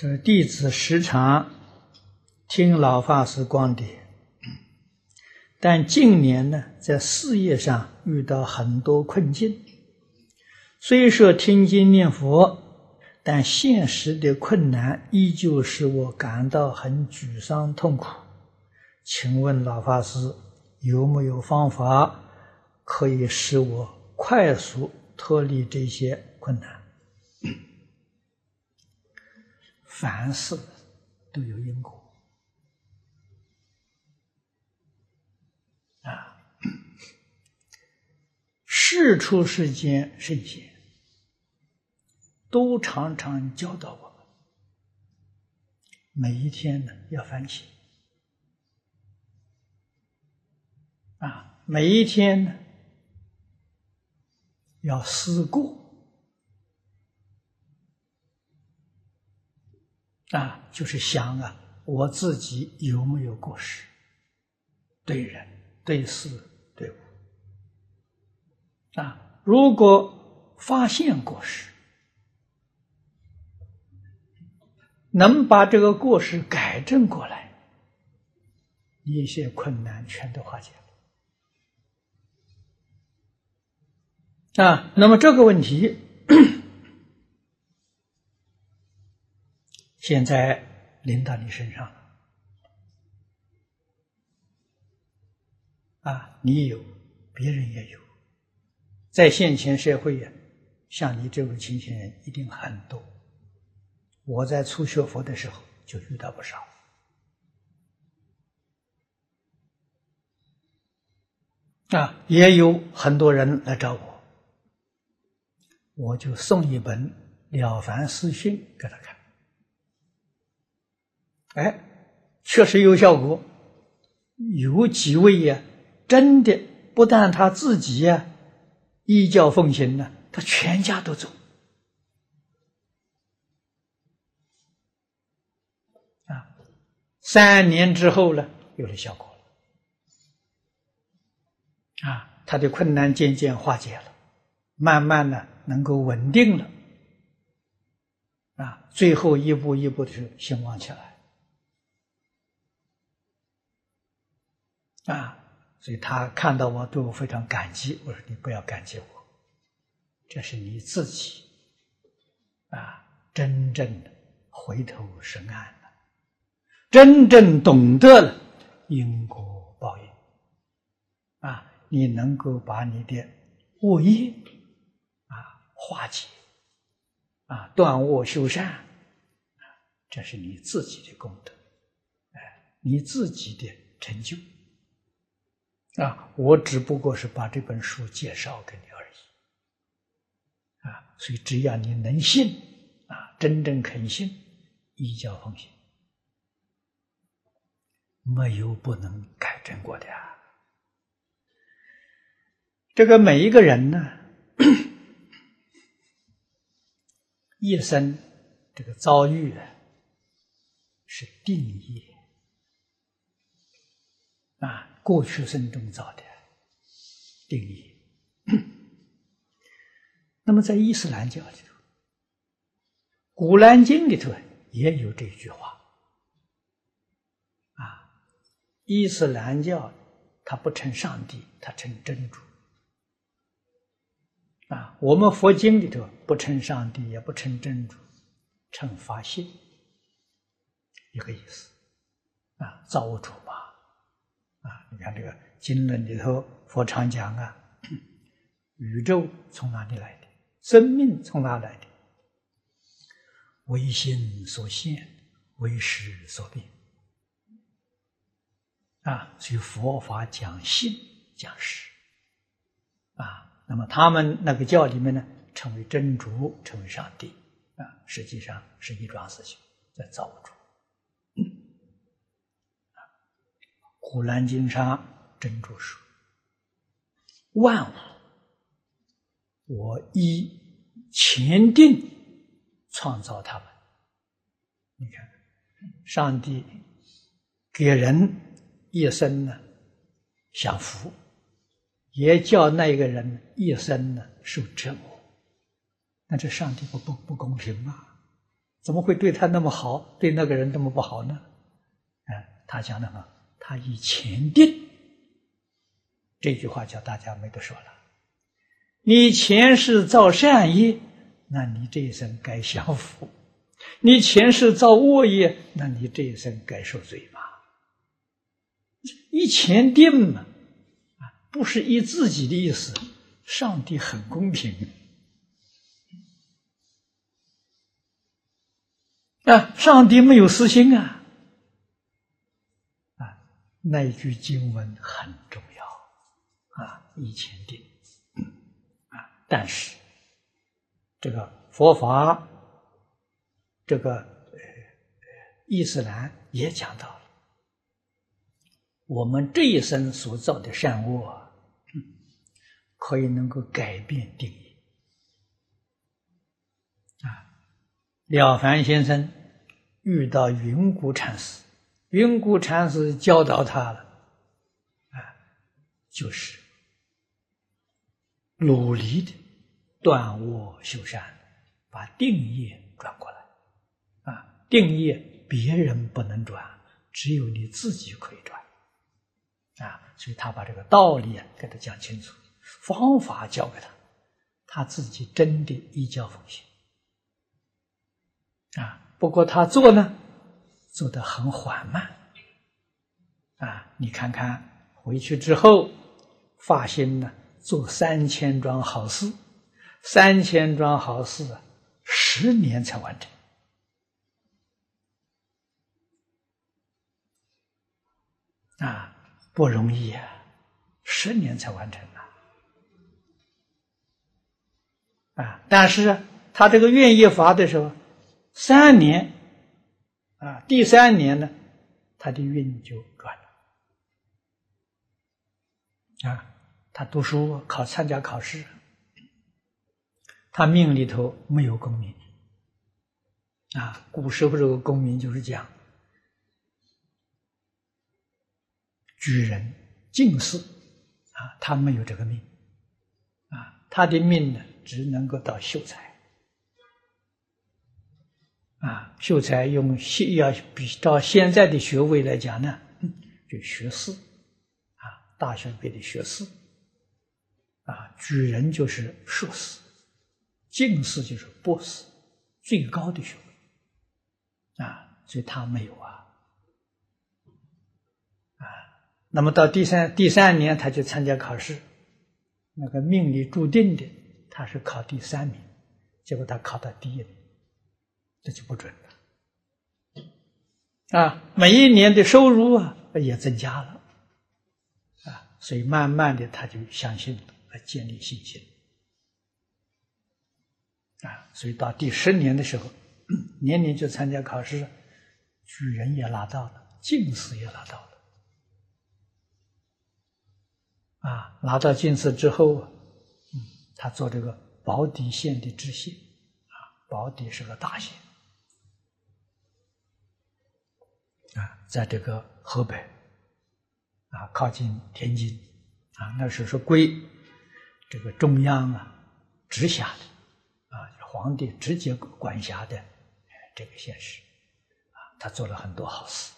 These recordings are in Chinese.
这弟子时常听老法师光碟，但近年呢，在事业上遇到很多困境。虽说听经念佛，但现实的困难依旧使我感到很沮丧痛苦。请问老法师有没有方法可以使我快速脱离这些困难？凡事都有因果啊！世出世间圣贤都常常教导我们，每一天呢要反省啊，每一天呢要思过啊，就是想啊，我自己有没有过失，对人、对事、对物啊？如果发现过失，能把这个过失改正过来，一些困难全都化解了啊。那么这个问题现在临到你身上了啊，你有，别人也有，在现前社会呀，像你这种情形人一定很多。我在初学佛的时候就遇到不少啊，也有很多人来找我，我就送一本《了凡四训》给他看。哎，确实有效果。有几位呀，真的不但他自己呀依教奉行呢，他全家都走啊。3年之后呢，有了效果了啊，他的困难渐渐化解了，慢慢呢能够稳定了啊，最后一步一步的兴旺起来。啊，所以他看到我对我非常感激。我说你不要感激我，这是你自己啊，真正的回头是岸了，真正懂得了因果报应啊，你能够把你的恶业啊化解啊，断恶修善啊，这是你自己的功德，你自己的成就。啊，我只不过是把这本书介绍给你而已啊，所以只要你能信啊，真正肯信，依教奉行，没有不能改正过的啊。这个每一个人呢，一生这个遭遇啊，是定业啊。过去生中造的定义。那么在伊斯兰教里头，古兰经里头也有这句话啊，伊斯兰教它不称上帝，它称真主啊。我们佛经里头不称上帝，也不称真主，称法性，一个意思啊，造物主嘛。啊，你看这个经论里头，佛常讲啊，宇宙从哪里来的？生命从哪来的？唯心所现，唯识所变。啊，所以佛法讲性，讲识。啊，那么他们那个教里面呢，称为真主，称为上帝。啊，实际上是一桩事情，在造物主。古兰经上真主说：“万物，我依前定创造他们。”你看，上帝给人一生呢享福，也叫那个人一生呢受折磨。那这上帝不公平吗？ 怎么会对他那么好，对那个人那么不好呢？他讲的很，他以前定，这句话叫大家没得说了。你前世造善业，那你这一生该享福；你前世造恶业，那你这一生该受罪嘛。以前定嘛，不是依自己的意思，上帝很公平。上帝没有私心啊！那一句经文很重要以前定但是这个佛法，这个伊斯兰也讲到了，我们这一生所造的善恶可以能够改变定义了凡先生遇到云谷禅师，云谷禅师教导他了就是努力的断恶修善，把定业转过来定业别人不能转，只有你自己可以转所以他把这个道理给他讲清楚，方法教给他，他自己真的依教奉行不过他做呢，做得很缓慢你看看回去之后发心呢，做3000桩好事，3000桩好事10年才完成不容易10年才完成但是他这个愿意发的时候3年第3年呢，他的运就转了他读书参加考试，他命里头没有功名古时候这个功名就是讲举人进士他没有这个命他的命呢只能够到秀才秀才要比照现在的学位来讲呢，就学士大学毕业的学士举人就是硕士，进士就是博士，最高的学位所以他没有那么到第三年他就参加考试，那个命里注定的他是考第3名，结果他考到第1名，这就不准了每一年的收入也增加了所以慢慢的他就相信建立信心所以到第10年的时候，年年就参加考试，举人也拿到了，进士也拿到了拿到进士之后他做这个宝坻县的知县宝坻是个大县在这个河北靠近天津那时候是归这个中央直辖的皇帝直接管辖的这个县市他做了很多好事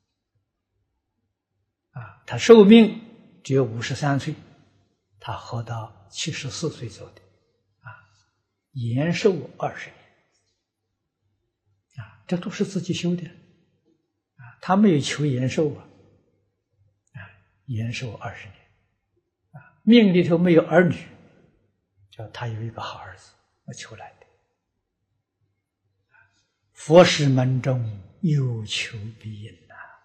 他寿命只有53岁，他活到74岁走的延寿20年这都是自己修的他没有求延寿延寿20年命里头没有儿女，叫他有一个好儿子求来的佛事门中有求必应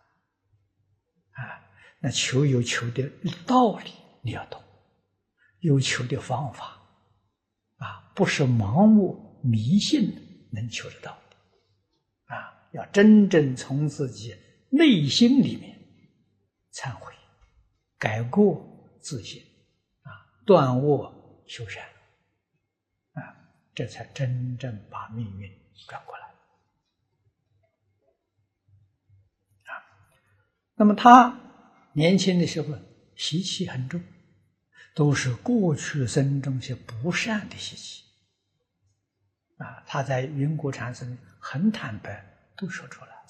那求有求的道理你要懂，有求的方法不是盲目迷信能求得到的要真正从自己内心里面忏悔改过自新断恶修善这才真正把命运转过来那么他年轻的时候习气很重，都是过去生中些不善的习气他在云谷禅师很坦白，都说出来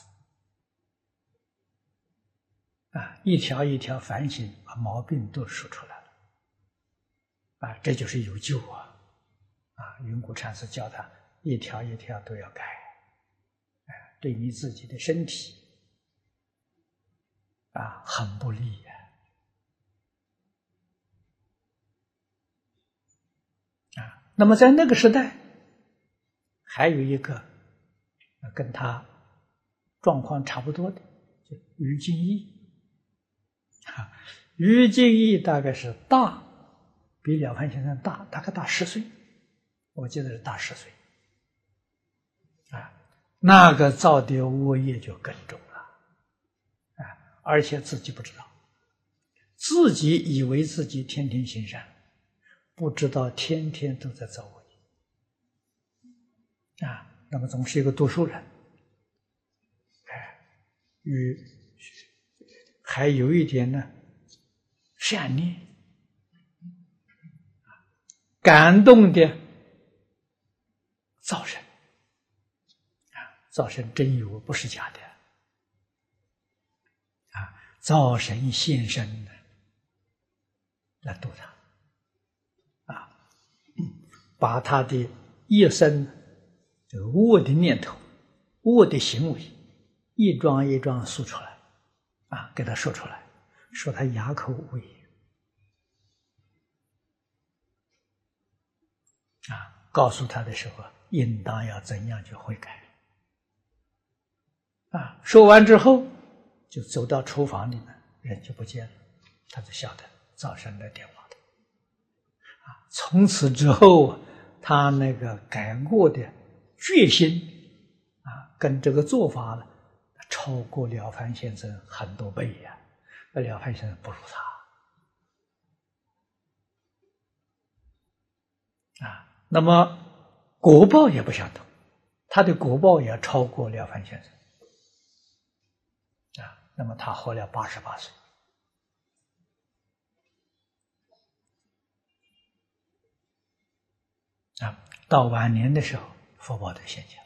一条一条反省，把毛病都说出来了这就是有救云谷禅师教他一条一条都要改对你自己的身体很不利那么在那个时代，还有一个跟他状况差不多的，就于敬义于敬义大概是比了凡先生大10岁，我记得是大10岁那个造的恶业就更重了而且自己不知道，自己以为自己天天行善，不知道天天都在造恶业那么总是一个读书人还有一点呢善念感动的造神造神真有，不是假的造神现身来度他把他的一生这个恶的念头、恶的行为一桩一桩诉出来给他说出来，说他哑口无言告诉他的时候应当要怎样去悔改说完之后就走到厨房里面，人就不见了，他就晓得造神来电话的从此之后他那个改过的决心跟这个做法了超过了凡先生很多倍了凡先生不如他那么果报也不相同，他的果报也超过了凡先生那么他活了88岁到晚年的时候福报的现象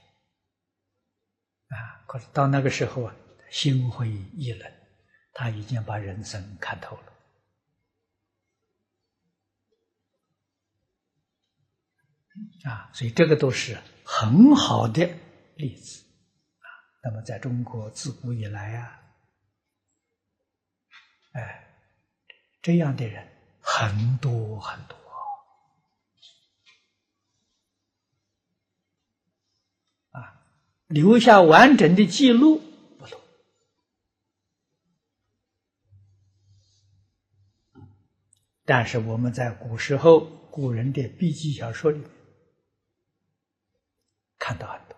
可是到那个时候心灰意冷，他已经把人生看透了所以这个都是很好的例子那么在中国自古以来这样的人很多很多留下完整的记录不多但是我们在古时候古人的笔记小说里面看到很多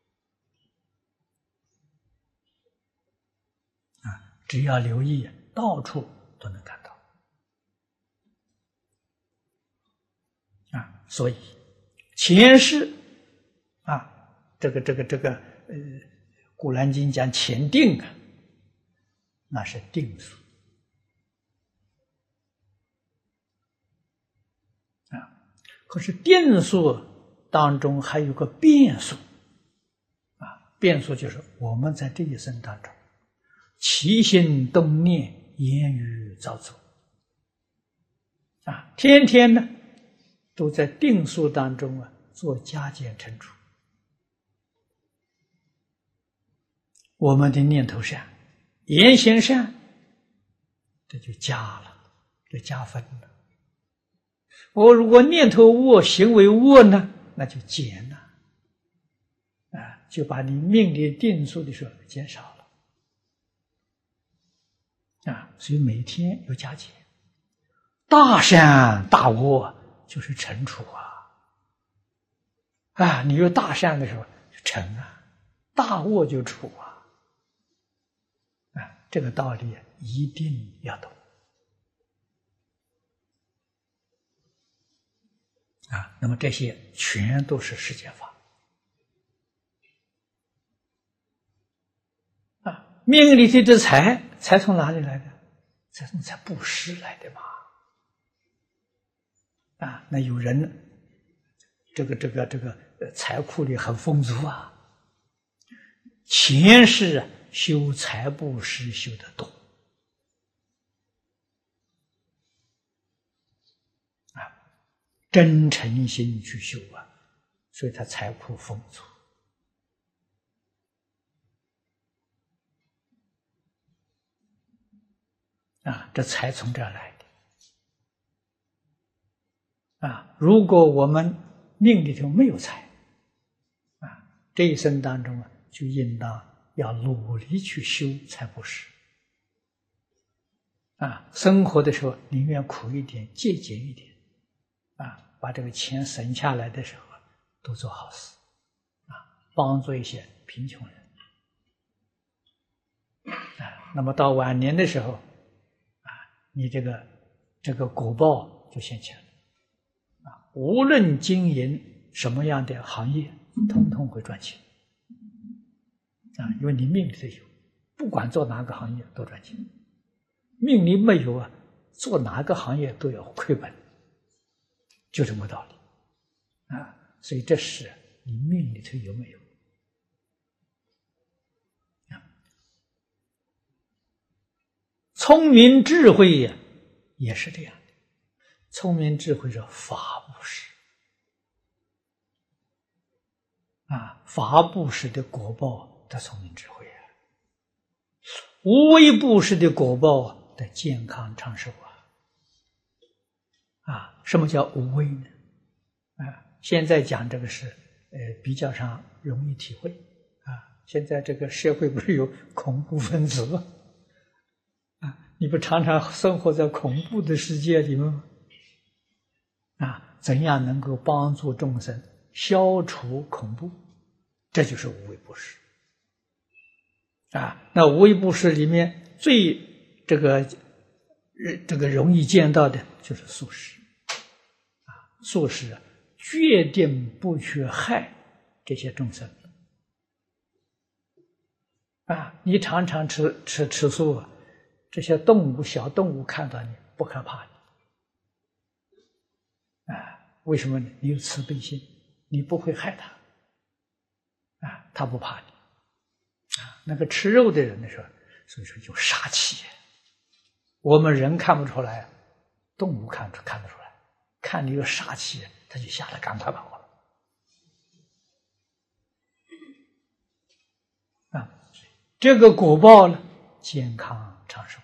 只要留意到处都能看到所以前世这个古兰经讲前定那是定数可是定数当中还有个变数变数就是我们在这一生当中起心动念言语造作天天呢都在定数当中做加减乘除我们的念头善言行善这就加了就加分了我如果念头恶行为恶呢那就减了就把你命里定数的时候减少了所以每天有加减大善大恶就是乘除你有大善的时候就乘大恶就除这个道理一定要懂那么这些全都是世间法命里头的财从哪里来的？才布施来的嘛那有人财库里很丰足啊。前世修财布施修得多啊，真诚心去修啊，所以他财库丰足啊，这财从这儿来的啊。如果我们命里头没有财啊，这一生当中啊，就应当要努力去修财布施啊。生活的时候宁愿苦一点，节俭一点啊，把这个钱省下来的时候都做好事啊，帮助一些贫穷人啊。那么到晚年的时候啊，你这个果报就现前了啊。无论经营什么样的行业，通通会赚钱啊，因为你命里头有，不管做哪个行业都赚钱。命里没有啊，做哪个行业都要亏本，就这么道理啊。所以这是你命里头有没有啊？聪明智慧呀，也是这样的。聪明智慧是法布施啊，法布施的果报的聪明智慧啊，无为布施的果报的健康长寿啊。什么叫无为呢？啊，现在讲这个是比较上容易体会啊。现在这个社会不是有恐怖分子吗？啊，你不常常生活在恐怖的世界里吗？啊，怎样能够帮助众生消除恐怖？这就是无为布施啊。那无为布施里面最这个容易见到的就是素食啊。素食决定不去害这些众生啊。你常常吃素啊，这些动物小动物看到你不害怕你啊。为什么呢？你有慈悲心，你不会害它啊，它不怕你啊。那个吃肉的人的时候，所以说有杀气，我们人看不出来，动物看得出来，看你有杀气，他就吓得赶快跑了啊。这个果报呢，健康长寿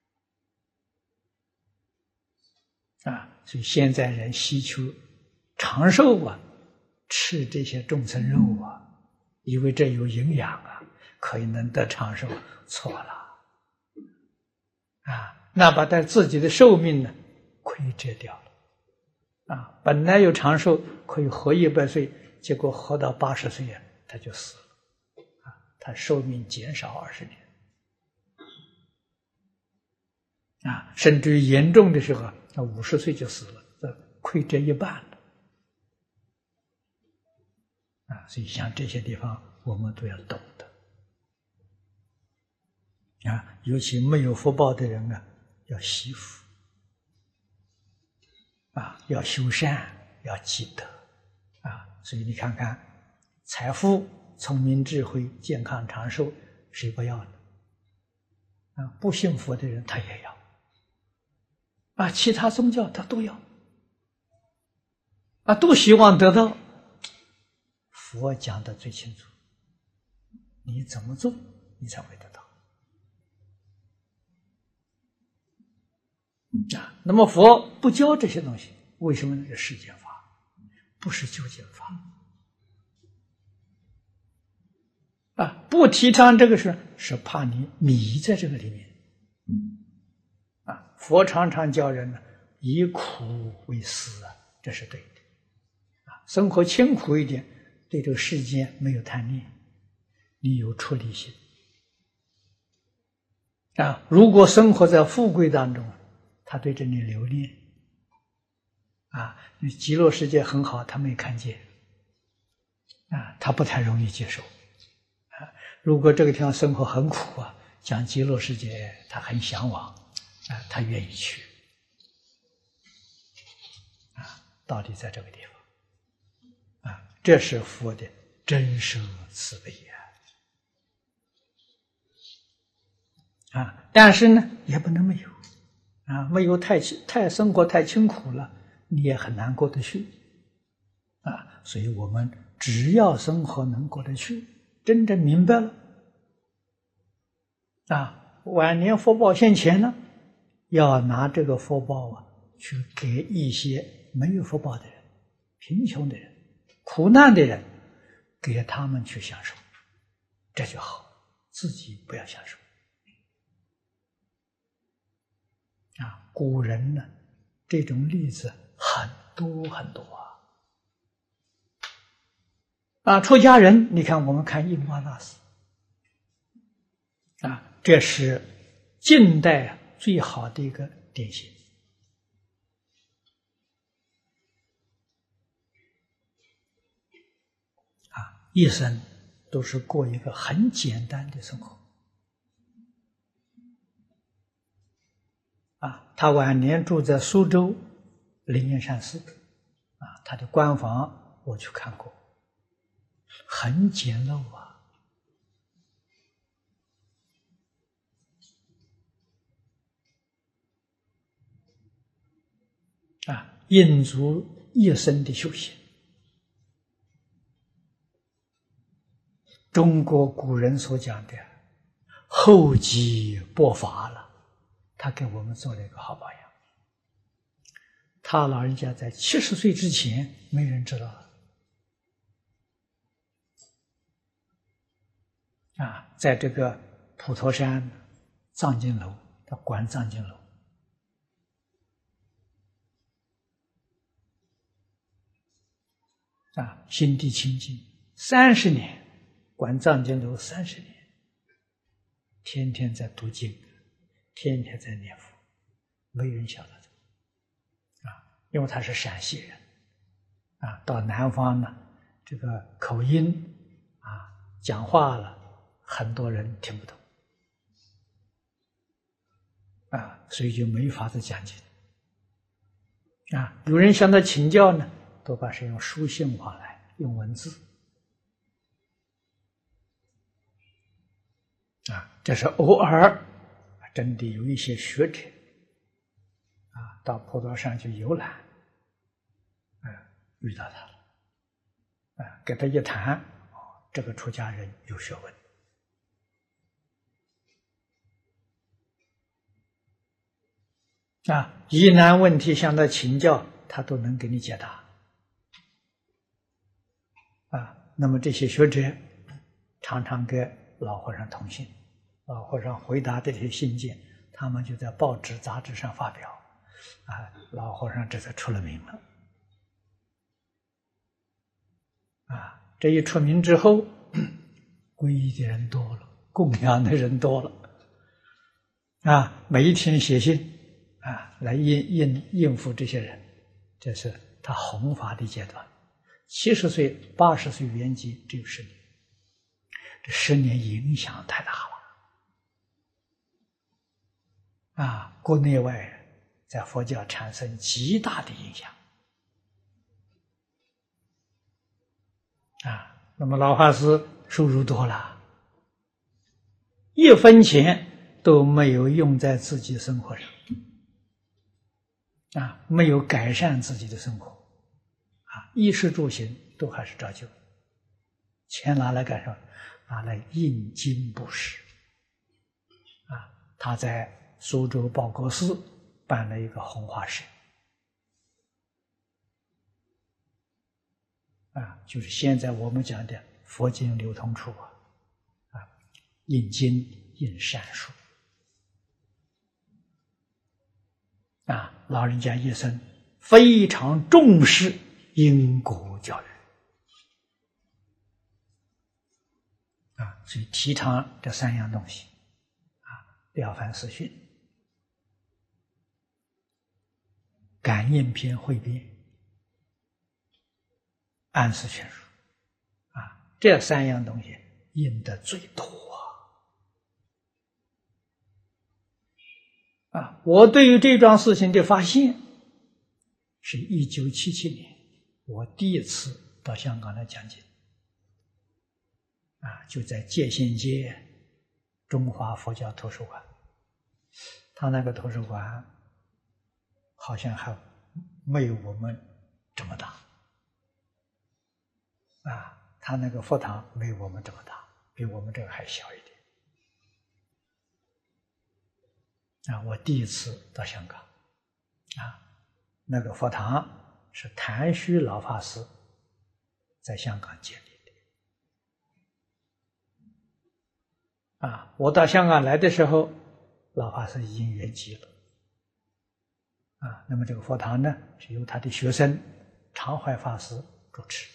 啊。所以现在人希求长寿啊，吃这些众生肉啊，以为这有营养啊，可以能得长寿，错了啊。那把他自己的寿命呢亏折掉了啊。本来有长寿可以活100岁，结果活到80岁啊，他就死了啊。他寿命减少20年啊，甚至于严重的时候那50岁就死了，这亏折1半了啊。所以像这些地方我们都要懂得啊。尤其没有福报的人啊，要惜福啊，要修善，要积德啊。所以你看看，财富、聪明、智慧、健康、长寿，谁不要呢？啊，不信佛的人他也要啊，其他宗教他都要啊，都希望得到。佛讲的最清楚，你怎么做，你才会得到啊。那么佛不教这些东西，为什么呢？是世间法，不是究竟法啊。不提倡这个是怕你迷在这个里面啊。佛常常教人呢，以苦为思啊，这是对的啊。生活清苦一点，对这个世间没有贪念，你有出离心啊。如果生活在富贵当中，他对这里留恋啊，极乐世界很好，他没看见啊，他不太容易接受啊。如果这个地方生活很苦啊，讲极乐世界他很向往啊，他愿意去啊。道理在这个地方这是佛的真实慈悲但是呢，也不能没有没有太生活太清苦了，你也很难过得去所以我们只要生活能过得去，真正明白了晚年福报现前了，要拿这个福报去给一些没有福报的人、贫穷的人、苦难的人，给他们去享受，这就好，自己不要享受古人呢，这种例子很多很多出家人，你看我们看印光大师这是近代最好的一个典型一生都是过一个很简单的生活他晚年住在苏州灵岩山寺他的官房我去看过，很简陋印足一生的修行。中国古人所讲的厚积薄发了，他给我们做了一个好榜样。他老人家在70岁之前没人知道在这个普陀山藏经楼，他管藏经楼心地清净，30年管藏经楼30年，天天在读经，天天在念佛，没人晓得因为他是陕西人到南方呢，这个口音讲话了，很多人听不懂所以就没法子讲经有人向他请教呢，多半是用书信往来，用文字这是偶尔真的有一些学者到普陀山去游览遇到他了跟他一谈这个出家人有学问疑难问题向他请教，他都能给你解答那么这些学者常常跟老和尚通信，老和尚回答这些信件，他们就在报纸杂志上发表老和尚这才出了名了这一出名之后，皈依的人多了，供养的人多了每一天写信来应付这些人，这是他弘法的阶段。70岁、80岁圆寂只有10年，这10年影响太大了国内外在佛教产生极大的影响那么老法师收入多了，1分钱都没有用在自己生活上没有改善自己的生活衣食住行都还是照旧，钱拿来干什么？拿来印经布施他在苏州报国寺办了一个弘化社就是现在我们讲的佛经流通处印经印善书老人家一生非常重视因果教育所以提倡这3样东西了凡四训、感应篇汇编、安世全书这3样东西印的最多我对于这桩事情的发现是1977年，我第一次到香港来讲经，就在界限街中华佛教图书馆。他那个图书馆好像还没有我们这么大，他那个佛堂没有我们这么大，比我们这个还小一点。我第一次到香港，那个佛堂是谭虚老法师在香港建立的。我到香港来的时候，老法师已经圆寂了。那么这个佛堂呢，是由他的学生常怀法师主持。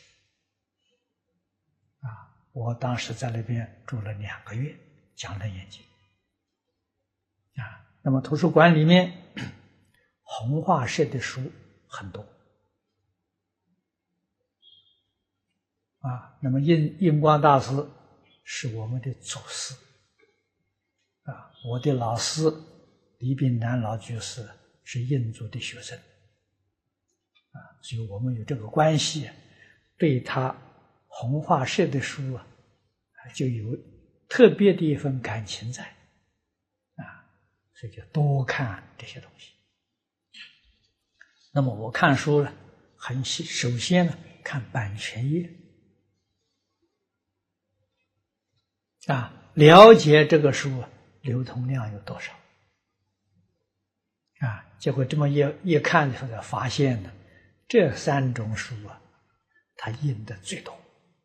我当时在那边住了2个月，讲楞严经。那么图书馆里面弘化社的书很多。那么印光大师是我们的祖师。我的老师李炳南老居士是印度的学生。所以我们有这个关系，对他弘化社的书就有特别的一份感情在。所以就多看这些东西。那么我看书呢，首先呢看版权页，了解这个书流通量有多少。结果这么一看的时候，发现呢，这3种书它印的最多，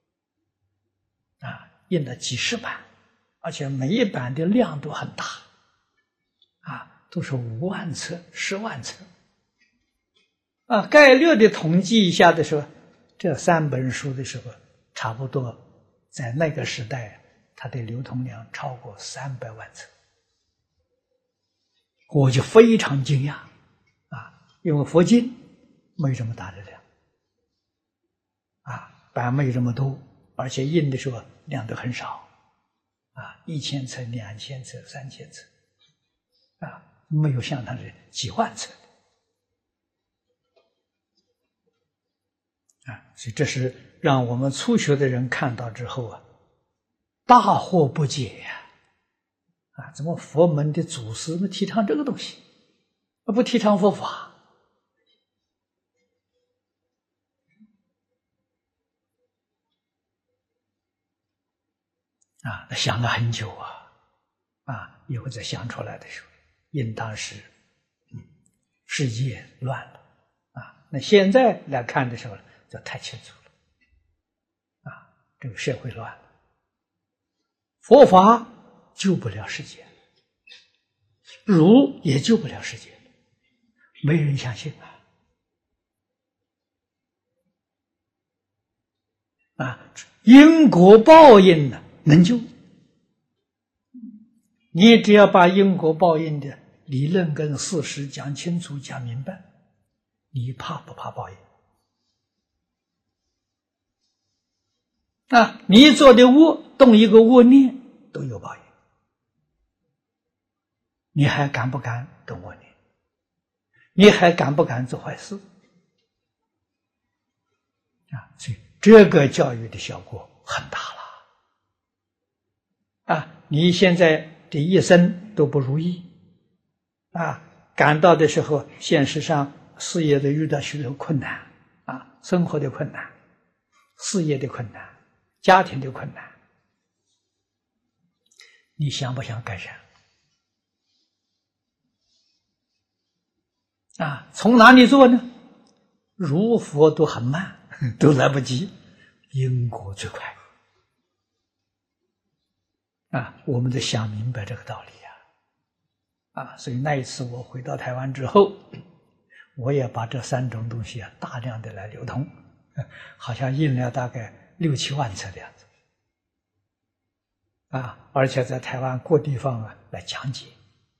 印了几十版，而且每一版的量都很大。都是5万册、10万册。概略的统计一下的时候，这3本书的时候，差不多在那个时代，它的流通量超过300万册。我就非常惊讶，因为佛经没这么大的量，版没有这么多，而且印的时候量都很少，1000册、2000册、3000册，没有像他是几万册所以这是让我们初学的人看到之后大惑不解呀！怎么佛门的祖师们提倡这个东西，不提倡佛法？想了很久以后再想出来的时候，应当是世界乱了那现在来看的时候就太清楚了这个社会乱了，佛法救不了世界，儒也救不了世界，没人相信因果报应能救。你只要把因果报应的理论跟事实讲清楚、讲明白，你怕不怕报应？你做的恶，动一个恶念都有报应，你还敢不敢动恶念？你还敢不敢做坏事？所以这个教育的效果很大了你现在这一生都不如意感到的时候，现实上事业都遇到许多困难生活的困难、事业的困难、家庭的困难，你想不想改善从哪里做呢？如佛都很慢，都来不及，因果最快我们得想明白这个道理所以那一次我回到台湾之后，我也把这3种东西大量的来流通，好像印了大概6、7万册的样子而且在台湾各地方来讲解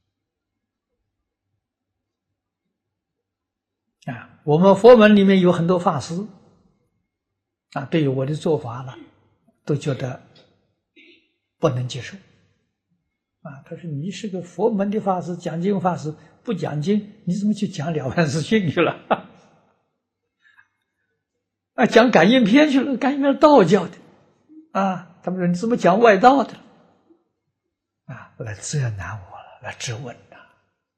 我们佛门里面有很多法师对于我的做法都觉得不能接受他说你是个佛门的法师，讲经法师，不讲经你怎么去讲了凡四训去了啊，讲感应篇去了，感应篇是道教的，啊，他们说你怎么讲外道的了？啊，来责难我了，来质问了。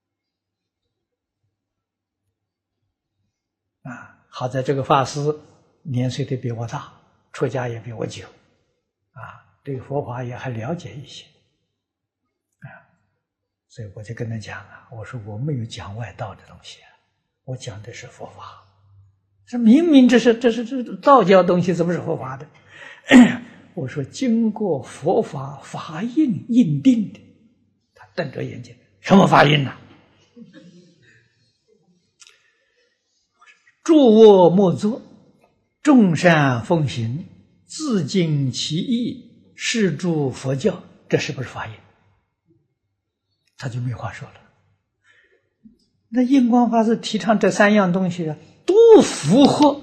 啊，好在这个法师年岁都比我大，出家也比我久，啊，对佛法也还了解一些，啊，所以我就跟他讲啊，我说我没有讲外道的东西，我讲的是佛法。这明明这是道教东西，怎么是佛法的？我说经过佛法法印印定的。他瞪着眼睛，什么法印呢？诸恶莫作，众善奉行，自尽其意，是诸佛教，这是不是法印？他就没话说了。那印光法师提倡这3样东西啊，都符合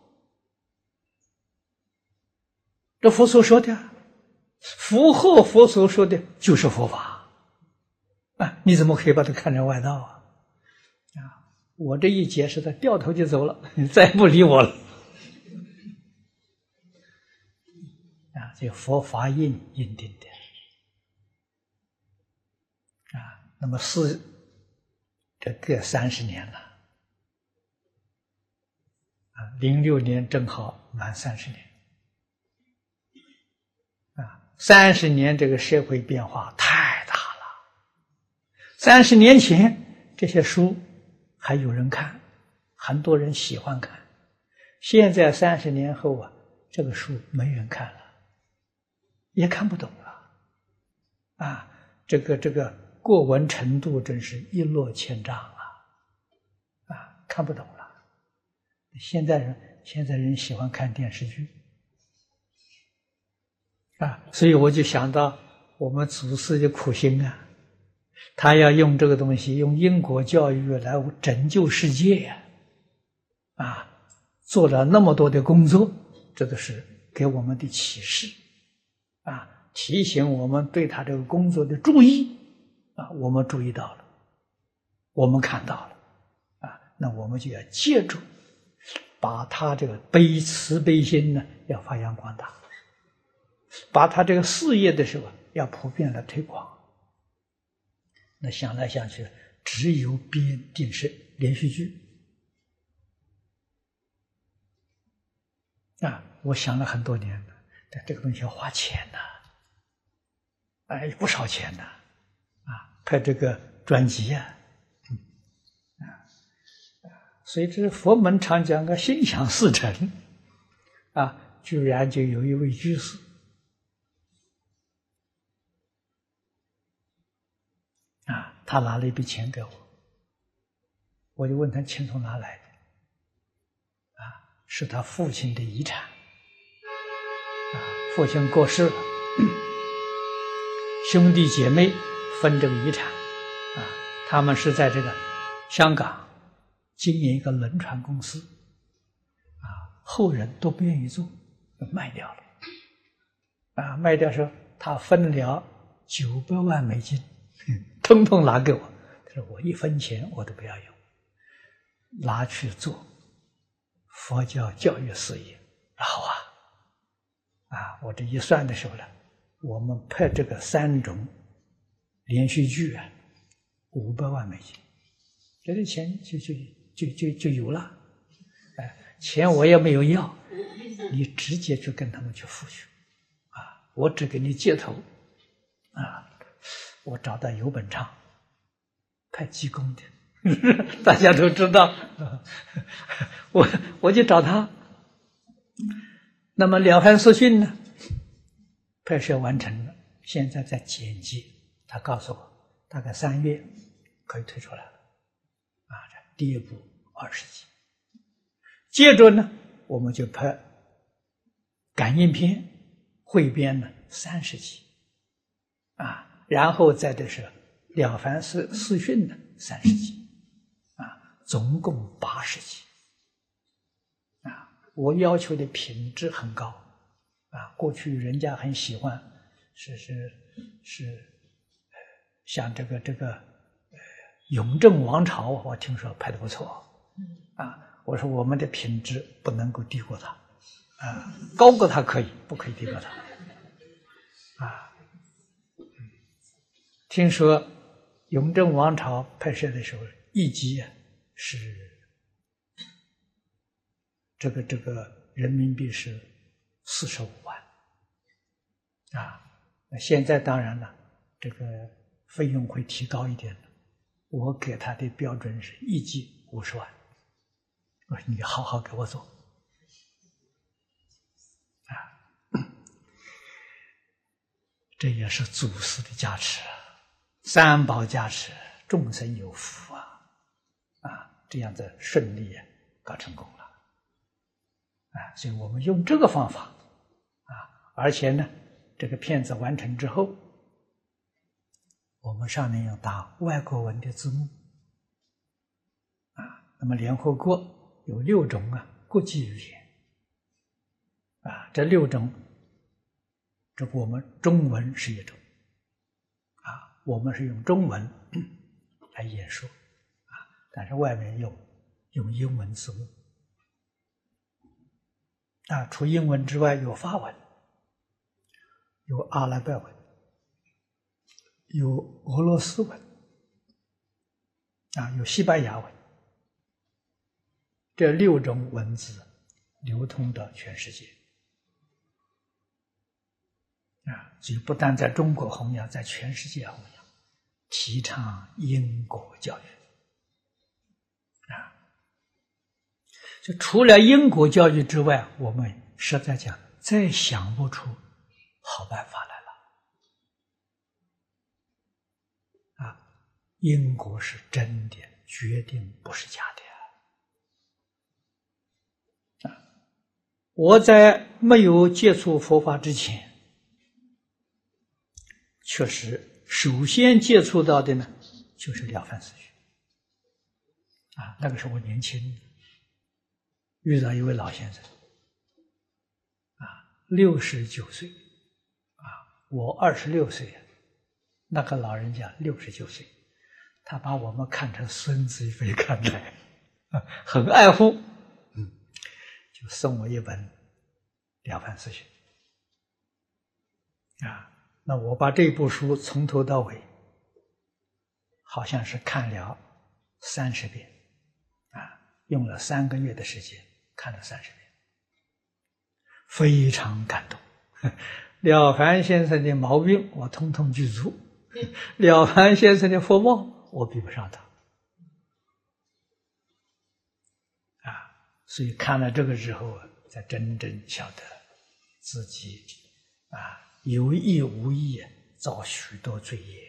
这佛所说的，符合佛所说的就是佛法啊！你怎么可以把它看成外道啊？啊！我这一解释，他掉头就走了，你再不理我了啊！这佛法印印定的啊，那么这各30年了啊，06年正好满30年。30年这个社会变化太大了。30年前这些书还有人看，很多人喜欢看。现在30年后啊，这个书没人看了，也看不懂了。啊，这个过文程度真是一落千丈啊！看不懂了。现在人喜欢看电视剧。啊，所以我就想到我们祖师的苦心啊，他要用这个东西，用因果教育来拯救世界呀，啊，做了那么多的工作，这都是给我们的启示，啊，提醒我们对他这个工作的注意，啊，我们注意到了，我们看到了，啊，那我们就要借助，把他这个慈悲心呢，要发扬光大。把他这个事业的时候要普遍的推广。那想来想去，只有编电视连续剧啊！我想了很多年了，但这个东西要花钱的，哎，不少钱的啊！拍这个专辑啊，所以这佛门常讲个心想事成啊，居然就有一位居士。啊，他拿了一笔钱给我，我就问他钱从哪来的？啊，是他父亲的遗产。啊，父亲过世了，兄弟姐妹分这个遗产。啊，他们是在这个香港经营一个轮船公司。啊，后人都不愿意做，卖掉了。啊，卖掉时候他分了900万美金。通通拿给我，他说我1分钱我都不要用，拿去做佛教教育事业。好啊，我这一算的时候呢，我们拍这个3种连续剧啊，500万美金，这个钱就有了。哎，钱我也没有要，你直接去跟他们去付去，啊，我只给你接头，啊。我找到游本昌拍济公的，大家都知道，我就找他。那么《了凡四训》呢，拍摄完成了，现在在剪辑。他告诉我，大概3月可以推出来了。啊，这第一部20集，接着呢，我们就拍感应篇汇编了30集，啊。然后再的是《了凡四训》的30集，啊，总共80集，啊，我要求的品质很高，啊，过去人家很喜欢，像这个永正王朝，我听说拍得不错，啊，我说我们的品质不能够低过他， 高过他可以，不可以低过他。听说雍正王朝拍摄的时候，一集是这个人民币是45万那现在当然了，这个费用会提高一点了。我给他的标准是一集50万，我说你好好给我做这也是祖师的加持，三宝加持，众生有福这样子顺利搞成功了所以我们用这个方法而且呢，这个片子完成之后，我们上面要打外国文的字幕那么联合国有6种国际语言这6种，这个我们中文是一种我们是用中文来演说但是外面用英文字幕除英文之外，有法文，有阿拉伯文，有俄罗斯文有西班牙文，这6种文字流通到全世界所以不但在中国弘扬，在全世界弘扬，提倡因果教育就除了因果教育之外，我们实在讲再想不出好办法来了因果是真的，决定不是假的我在没有接触佛法之前，确实首先接触到的呢就是《了凡四训》那个时候我年轻，遇到一位老先生69岁我26岁那个老人家69岁，他把我们看成孙子一辈看待很爱护就送我一本《了凡四训》那我把这部书从头到尾好像是看了30遍用了3个月的时间看了30遍，非常感动了凡先生的毛病我统统具足，了凡先生的福报我比不上他所以看了这个之后才真正晓得自己有意无意造许多罪业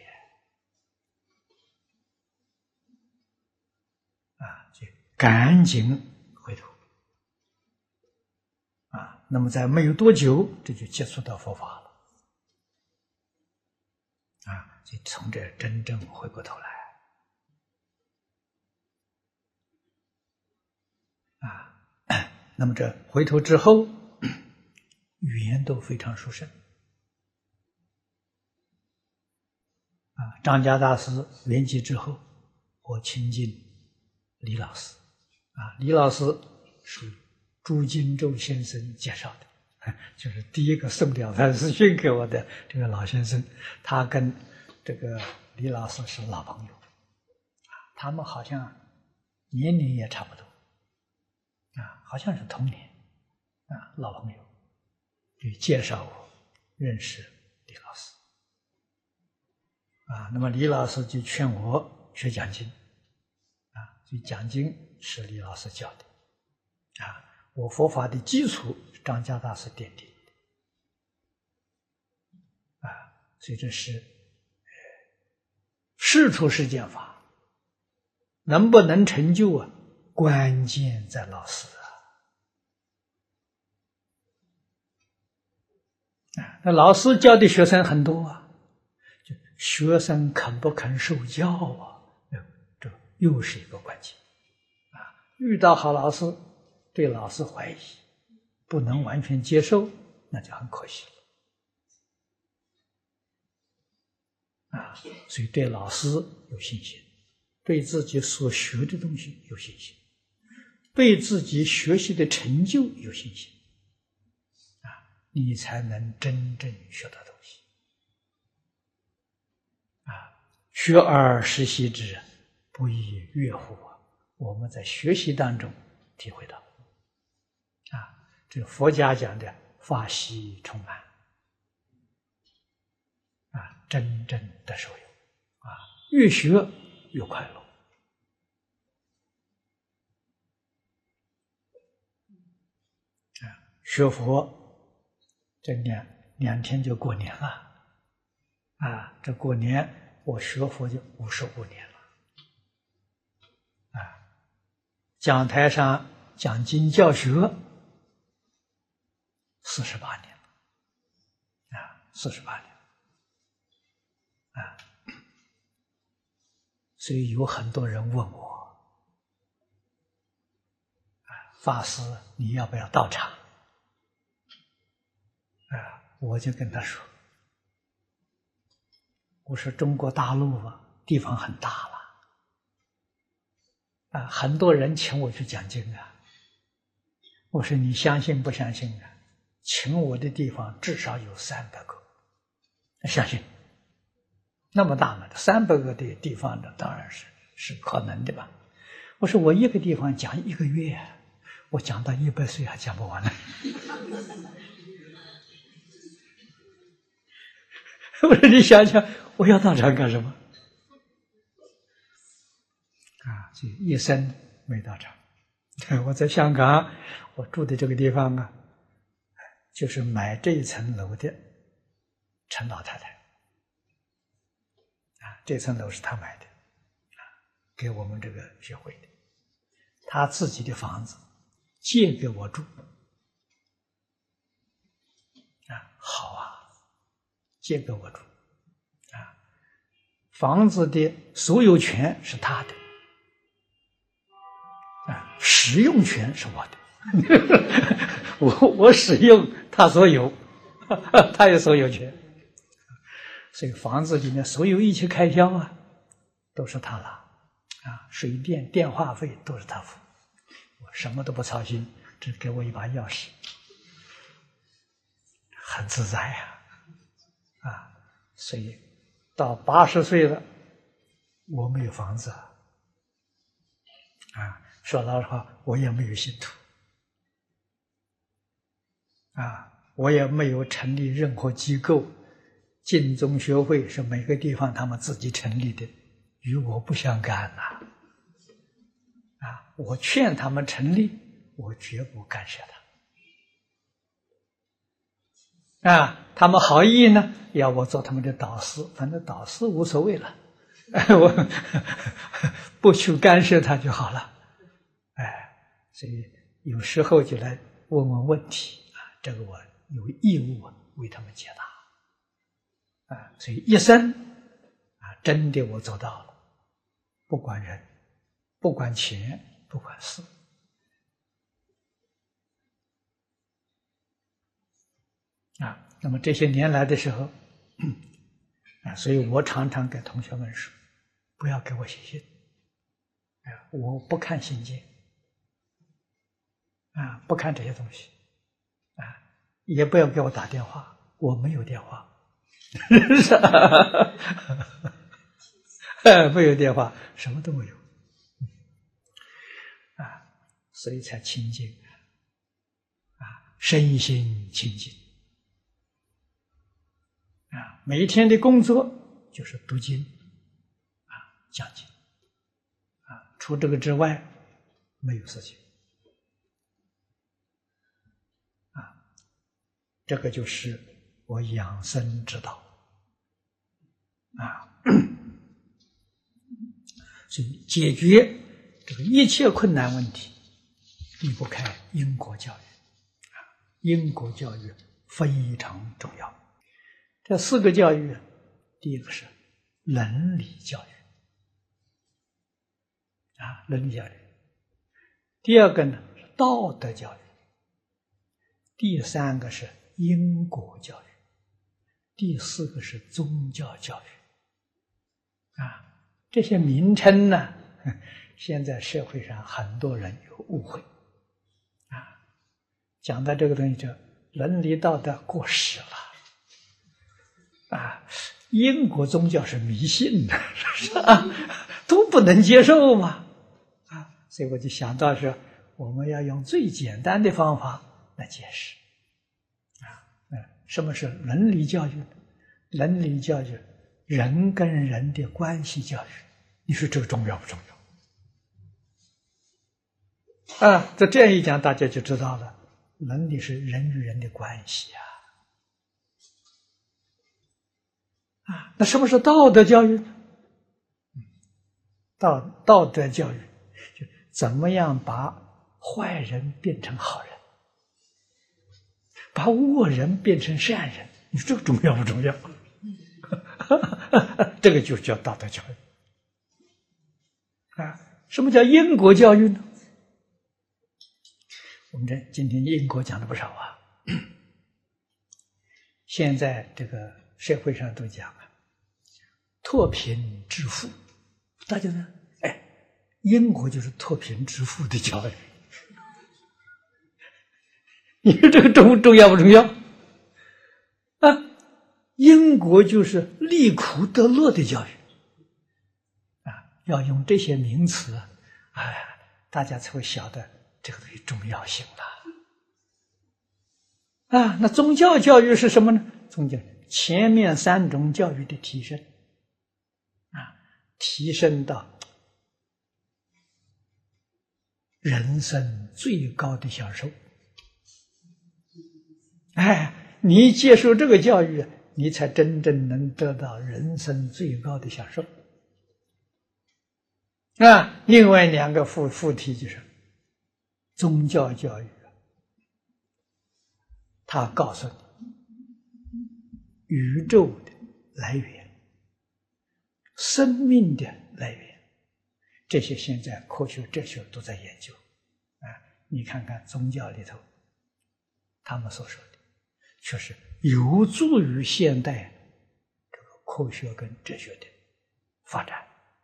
就赶紧回头那么在没有多久这就接触到佛法了就从这真正回过头来那么这回头之后语言都非常殊胜张家大师圆寂之后，我亲近李老师李老师是朱金洲先生介绍的就是第一个送《了凡四训》给我的这个老先生，他跟这个李老师是老朋友他们好像年龄也差不多好像是同年老朋友就介绍我认识李老师那么李老师就劝我学讲经所以讲经是李老师教的我佛法的基础是张家大师奠定的所以这是事出世间法能不能成就关键在老师那老师教的学生很多就学生肯不肯受教这又是一个关键遇到好老师对老师怀疑不能完全接受，那就很可惜了所以对老师有信心，对自己所学的东西有信心，对自己学习的成就有信心你才能真正学到东西。学而时习之，不亦说乎？我们在学习当中体会到，这个佛家讲的法喜充满，真正的受用，越学越快乐。学佛这两天就过年了，这过年我学佛就55年了，讲台上讲经教学48年了，48年所以有很多人问我，法师你要不要到场？我就跟他说，我说中国大陆地方很大了，很多人请我去讲经我说你相信不相信请我的地方至少有300个，相信。那么大嘛，300个的地方的当然是可能的吧。我说我一个地方讲1个月，我讲到100岁还讲不完呢。我说你想想，我要到场干什么？这一生没到场。我在香港，我住的这个地方就是买这一层楼的陈老太太，这层楼是她买的，给我们这个学会的。她自己的房子借给我住，好借给我住，房子的所有权是他的，使用权是我的，我使用他所有，他有所有权，所以房子里面所有一切开销都是他了，水电电话费都是他付，我什么都不操心，只给我一把钥匙，很自在所以到80岁了，我没有房子说老实话，我也没有信徒我也没有成立任何机构。净宗学会是每个地方他们自己成立的，与我不相干我劝他们成立，我绝不干涉他们好意呢，要我做他们的导师，反正导师无所谓了，我不去干涉他就好了。所以有时候就来问问问题这个我有义务为他们解答所以一生真的我做到了，不管人，不管钱，不管事。那么这些年来的时候所以我常常给同学们说，不要给我写信我不看信件不看这些东西也不要给我打电话，我没有电话没有电话，什么都没有所以才清净身心清净每一天的工作就是读经讲经除这个之外没有事情这个就是我养生之道所以解决这个一切困难问题离不开因果教育因果教育非常重要。这4个教育，第一个是伦理教育伦理教育，第二个呢是道德教育，第3个是因果教育，第4个是宗教教育这些名称呢现在社会上很多人有误会讲到这个东西叫伦理道德过时了啊！英国宗教是迷信的，是不是啊？都不能接受嘛啊！所以我就想到是，我们要用最简单的方法来解释啊。什么是伦理教育呢？伦理教育，人跟人的关系教育，你说这个重要不重要？啊，这样一讲，大家就知道了，伦理是人与人的关系啊。那什么是道德教育呢？道德教育就怎么样把坏人变成好人，把恶人变成善人，你说这个重要不重要？这个就叫道德教育啊。什么叫因果教育呢？我们今天因果讲的不少啊。现在这个社会上都讲脱贫致富，大家呢，因果就是脱贫致富的教育。你说这个重要不重要？啊，因果就是利苦得乐的教育啊，要用这些名词，大家才会晓得这个东西重要性了。啊，那宗教教育是什么呢？宗教前面3种教育的提升啊，提升到人生最高的享受。你接受这个教育，你才真正能得到人生最高的享受。啊，另外2个副题就是宗教教育，他告诉你宇宙的来源、生命的来源，这些现在科学哲学都在研究啊。你看看宗教里头他们所说的，确实有助于现代这个科学跟哲学的发展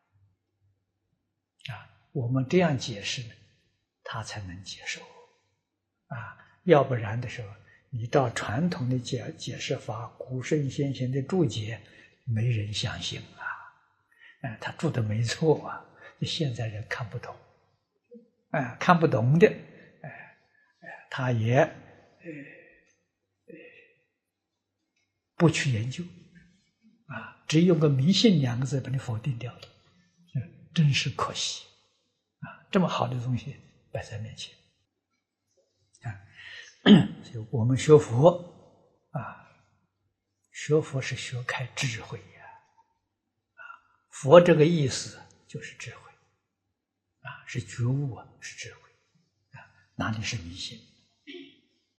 啊。我们这样解释呢，他才能接受啊。要不然的时候，你照传统的解释法，古圣先贤的注解，没人相信啊。他注的没错啊，现在人看不懂，看不懂的，他也不去研究啊，只用个迷信2个字把你否定掉了，真是可惜啊！这么好的东西摆在面前啊。所以我们学佛啊，学佛是学开智慧佛这个意思就是智慧是觉悟是智慧哪里是迷信？